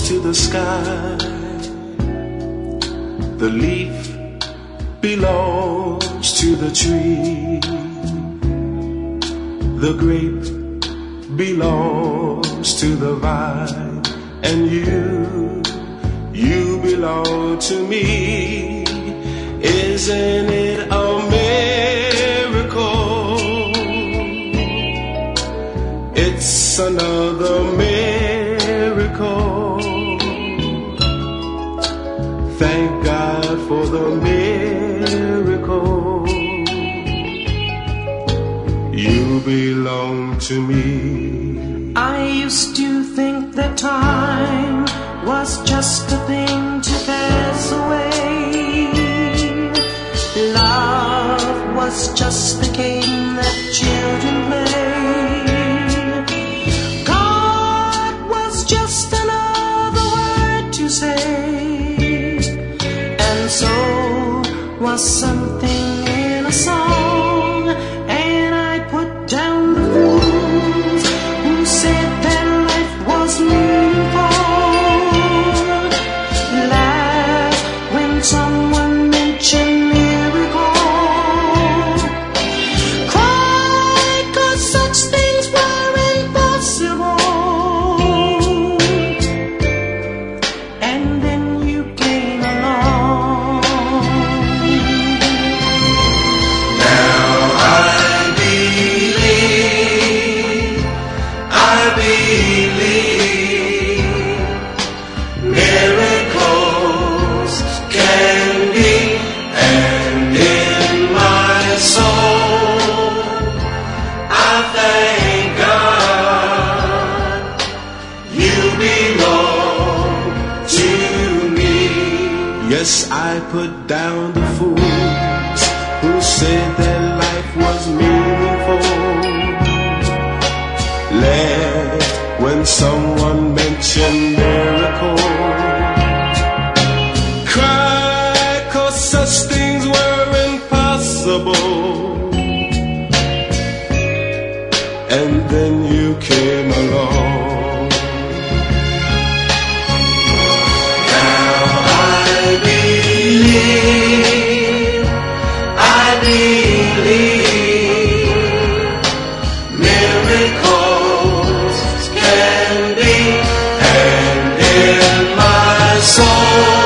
to the sky. The leaf belongs to the tree. The grape belongs to the vine. And you belong to me. Isn't it a miracle? It's another miracle. Thank God for the miracle. You belong to me. I used to think that time was just a thing to pass away. Love was just the game that children play. God was just another word to say. And so was something in a song. And I put down the fools who said that life was meaningful. Laugh when someone mentioned miracle. Cry 'cause such things were impossible. And then you came along. Now I believe miracles can be, and in my soul I thank God you belong to me. Yes, I put down the fools who said that life was meaningful. Laughed when someone mentioned miracle. Cried 'cause such things were impossible. And then you came along. Now I believe miracles can be, and in my soul